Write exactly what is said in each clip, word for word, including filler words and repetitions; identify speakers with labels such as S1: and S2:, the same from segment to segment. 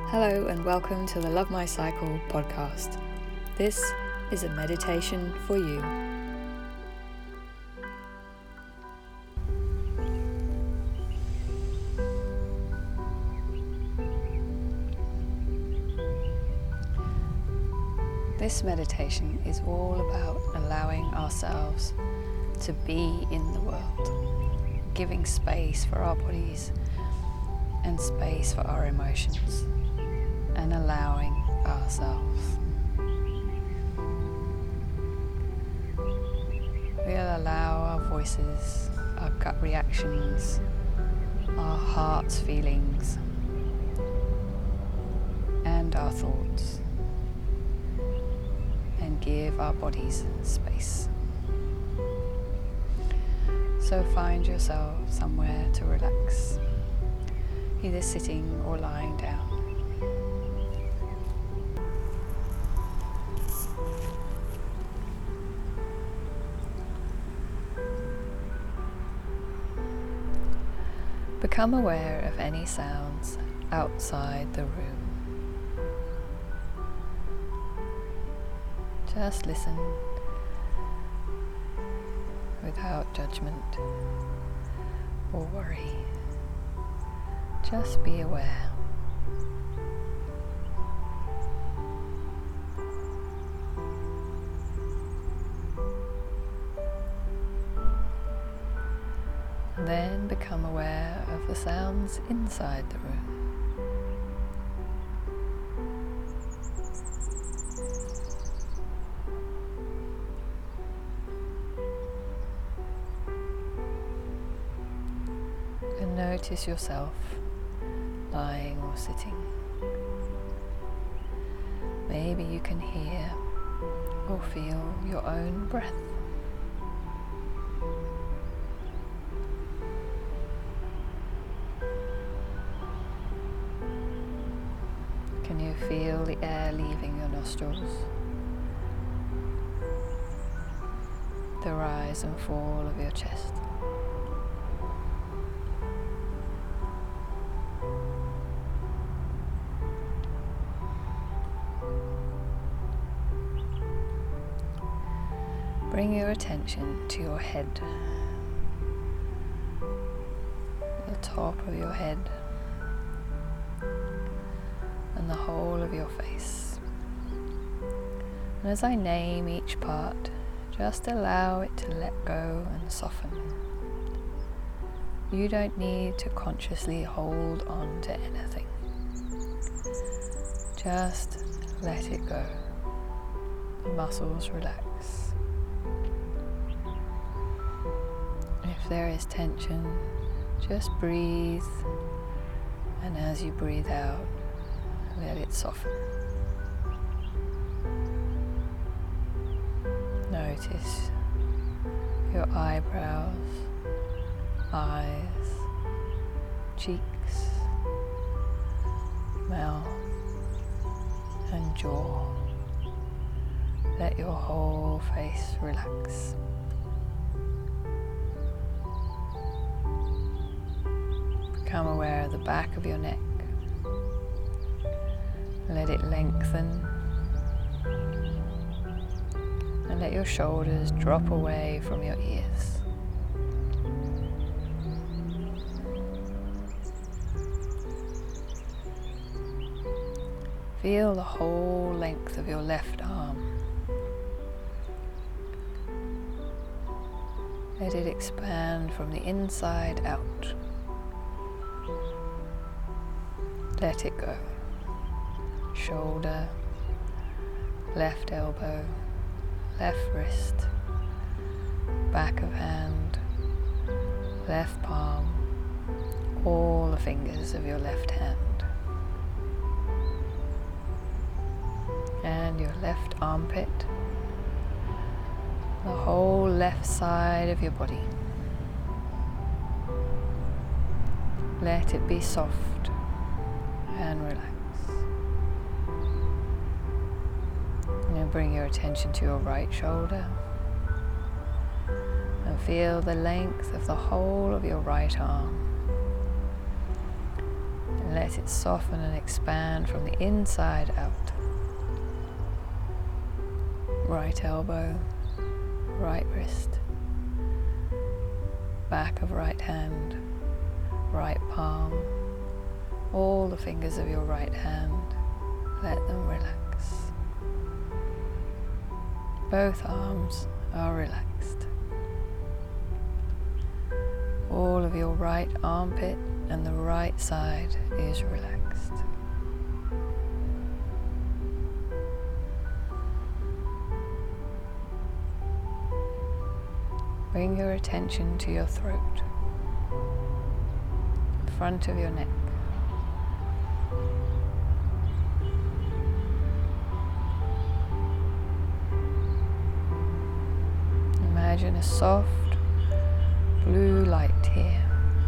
S1: Hello and welcome to the Love My Cycle podcast. This is a meditation for you. This meditation is all about allowing ourselves to be in the world, giving space for our bodies and space for our emotions, and allowing ourselves. We'll allow our voices, our gut reactions, our heart's feelings, and our thoughts, and give our bodies space. So find yourself somewhere to relax, either sitting or lying down. Become aware of any sounds outside the room. Just listen without judgment or worry. Just be aware. Then become aware of the sounds inside the room. And notice yourself lying or sitting. Maybe you can hear or feel your own breath. Can you feel the air leaving your nostrils? The rise and fall of your chest. Bring your attention to your head, the top of your head, and the whole of your face. And as I name each part, just allow it to let go and soften. You don't need to consciously hold on to anything. Just let it go. The muscles relax. If there is tension, just breathe, and as you breathe out, let it soften. Notice your eyebrows, eyes, cheeks, mouth, and jaw. Let your whole face relax. Become aware of the back of your neck. Let it lengthen, and let your shoulders drop away from your ears. Feel the whole length of your left arm. Let it expand from the inside out. Let it go. Shoulder, left elbow, left wrist, back of hand, left palm, all the fingers of your left hand, and your left armpit, the whole left side of your body. Let it be soft and relax. Now bring your attention to your right shoulder and feel the length of the whole of your right arm. let it soften and expand from the inside out. Right elbow, right wrist, back of right hand, right palm, all the fingers of your right hand, let them relax. Both arms are relaxed. All of your right armpit and the right side is relaxed. Bring your attention to your throat, the front of your neck. Imagine a soft blue light here.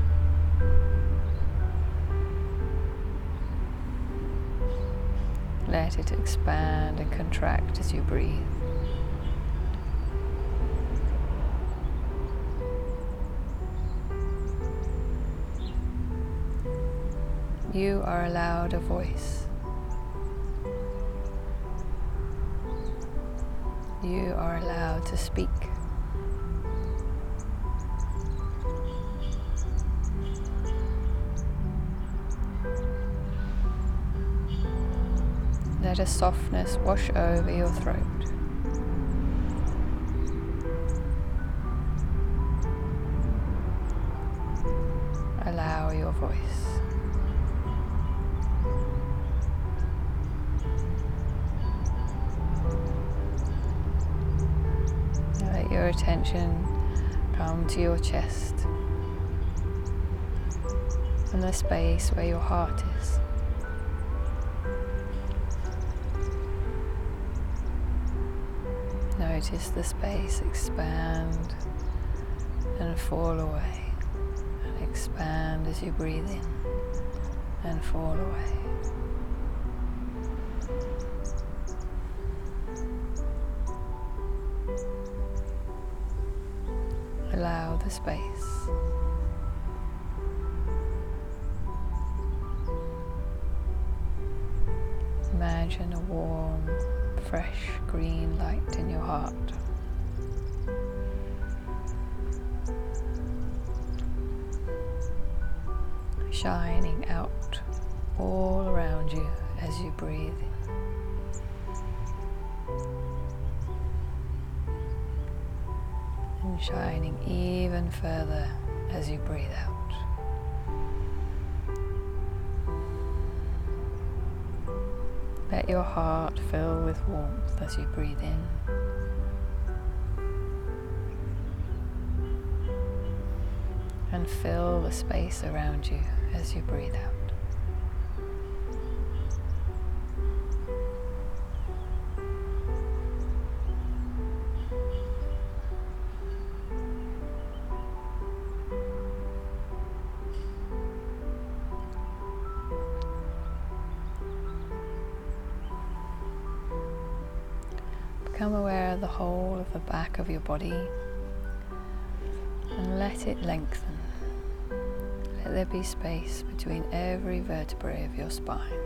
S1: Let it expand and contract as you breathe. You are allowed a voice. You are allowed to speak. Let a softness wash over your throat. Allow your voice. Let your attention come to your chest and the space where your heart is. Notice the space expand and fall away, and expand as you breathe in and fall away. Allow the space. Imagine a warm, fresh green light in your heart. Shining out all around you as you breathe in. And shining even further as you breathe out. Let your heart fill with warmth as you breathe in. And fill the space around you as you breathe out. Become aware of the whole of the back of your body and let it lengthen. Let there be space between every vertebrae of your spine.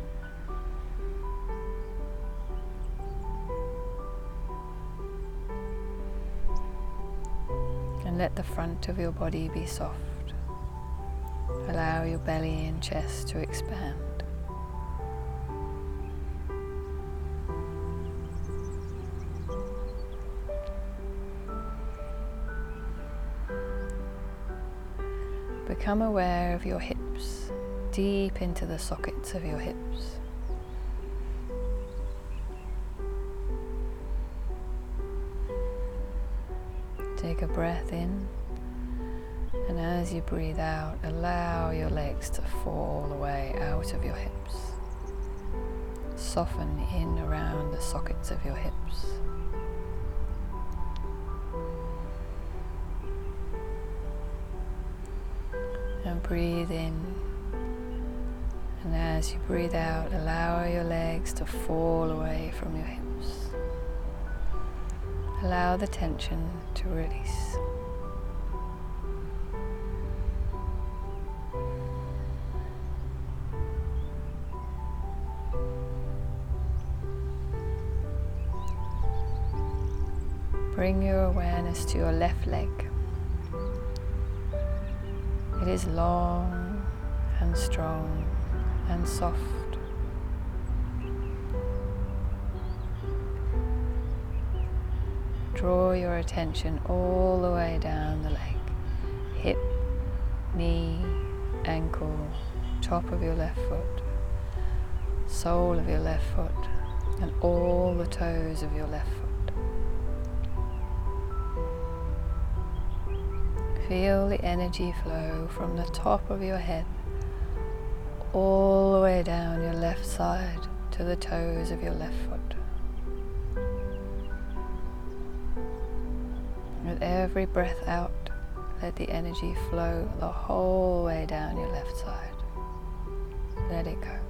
S1: And let the front of your body be soft. Allow your belly and chest to expand. Become aware of your hips, deep into the sockets of your hips. Take a breath in, and as you breathe out, allow your legs to fall away out of your hips. Soften in around the sockets of your hips. And breathe in, and as you breathe out, allow your legs to fall away from your hips. Allow the tension to release. bring your awareness to your left leg. It is long and strong and soft. Draw your attention all the way down the leg. Hip, knee, ankle, top of your left foot, sole of your left foot, and all the toes of your left foot. Feel the energy flow from the top of your head all the way down your left side to the toes of your left foot. With every breath out, let the energy flow the whole way down your left side. Let it go.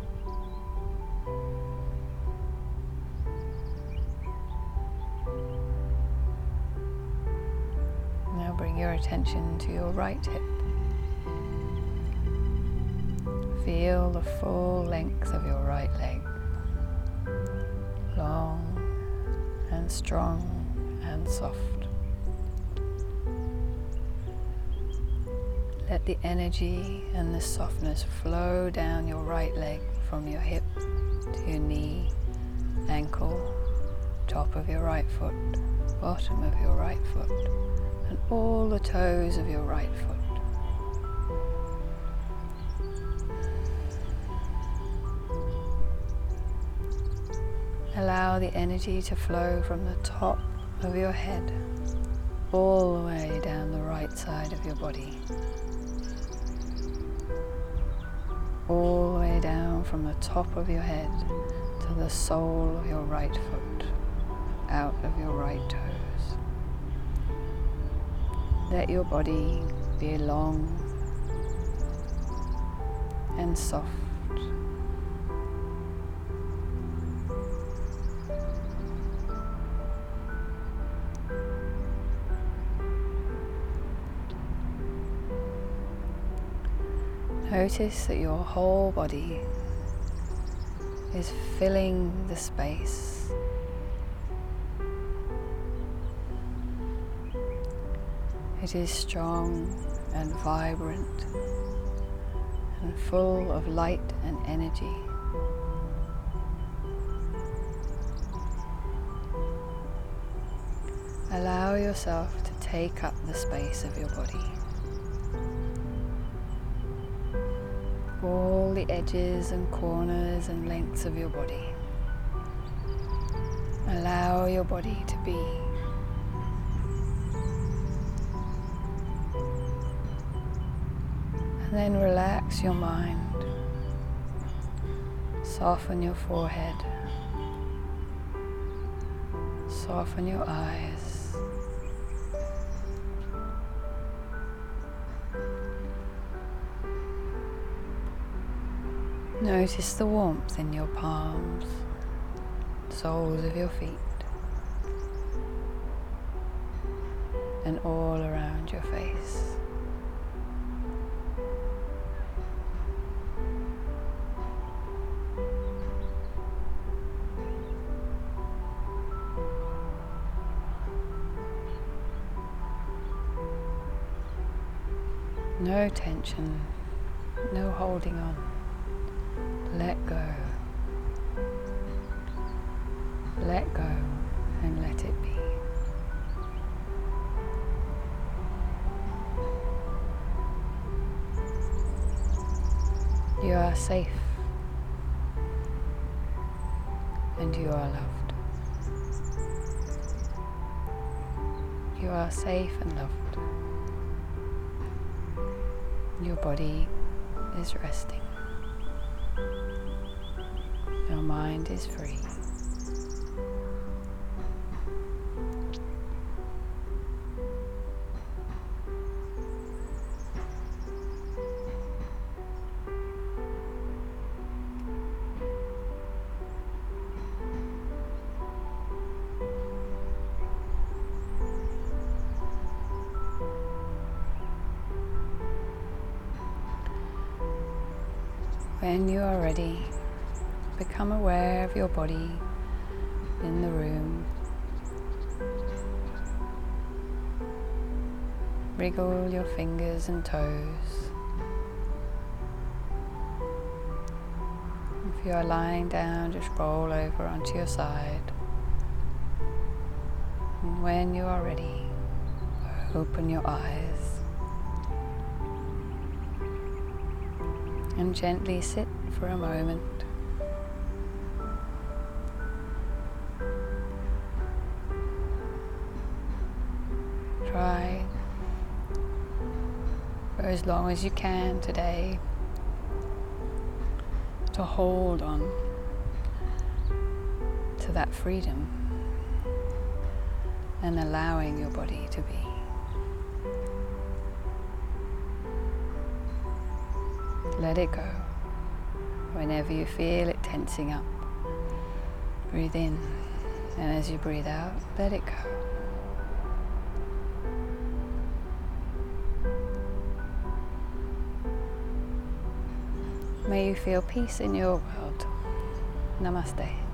S1: Now bring your attention to your right hip. Feel the full length of your right leg. Long and strong and soft. Let the energy and the softness flow down your right leg from your hip to your knee, ankle, top of your right foot, bottom of your right foot, and all the toes of your right foot. Allow the energy to flow from the top of your head all the way down the right side of your body. All the way down from the top of your head to the sole of your right foot, out of your right toes. Let your body be long and soft. Notice that your whole body is filling the space. It is strong and vibrant and full of light and energy. Allow yourself to take up the space of your body. All the edges and corners and lengths of your body. Allow your body to be. And then relax your mind. Soften your forehead. Soften your eyes. Notice the warmth in your palms, soles of your feet, and all around your face. No tension, no holding on. Let go. Let go and let it be. You are safe and you are loved. You are safe and loved. Your body is resting. Your mind is free. When you are ready, become aware of your body in the room. Wriggle your fingers and toes. If you are lying down, just roll over onto your side. And when you are ready, open your eyes. And gently sit for a moment. Try for as long as you can today to hold on to that freedom and allowing your body to be. Let it go. Whenever you feel it tensing up, breathe in, and as you breathe out, let it go. May you feel peace in your world. Namaste.